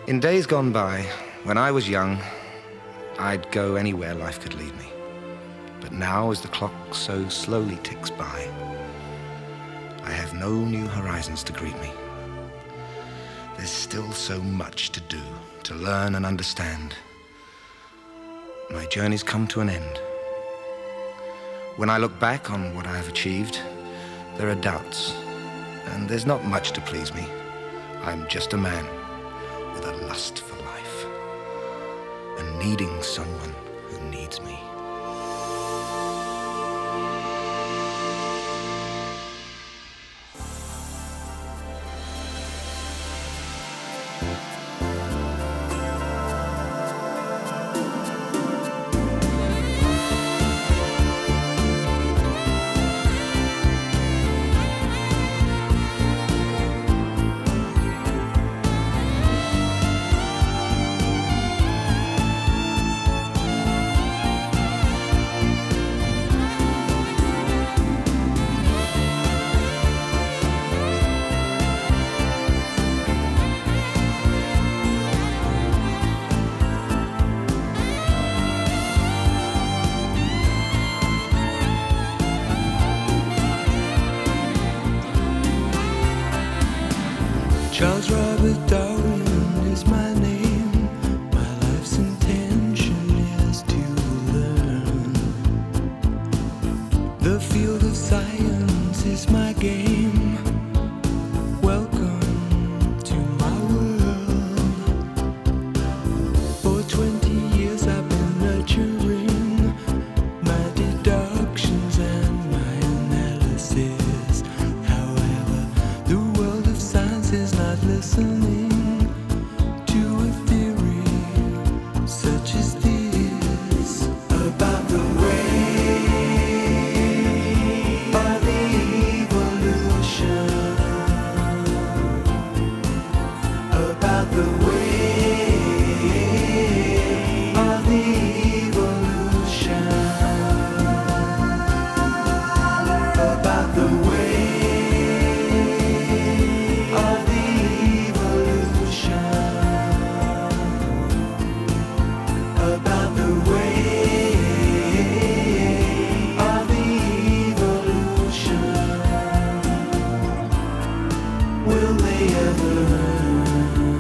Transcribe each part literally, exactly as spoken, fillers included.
In days gone by, when I was young, I'd go anywhere life could lead me. But now, as the clock so slowly ticks by, I have no new horizons to greet me. There's still so much to do, to learn and understand. My journey's come to an end. When I look back on what I have achieved, there are doubts, and there's not much to please me. I'm just a man with a lust for life, and needing someone who needs me. Charles Robert Darwin is my name. My life's intention is to learn. The field of science is my game. Welcome to my world. For twenty years I've been nurturing my deductions and my analysis. However, the world of science is not listening to a theory such as this about the way of evolution, about the way of evolution, about the way of evolution, about the way of evolution. Will they ever learn?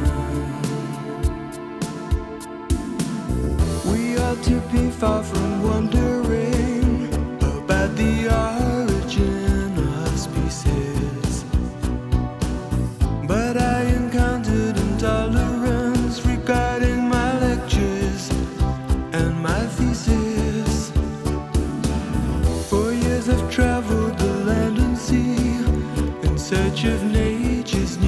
We ought to be far from wondering about the origin of species. But I encountered intolerance regarding my lectures and my thesis. For years I've traveled the land and sea in search of nature's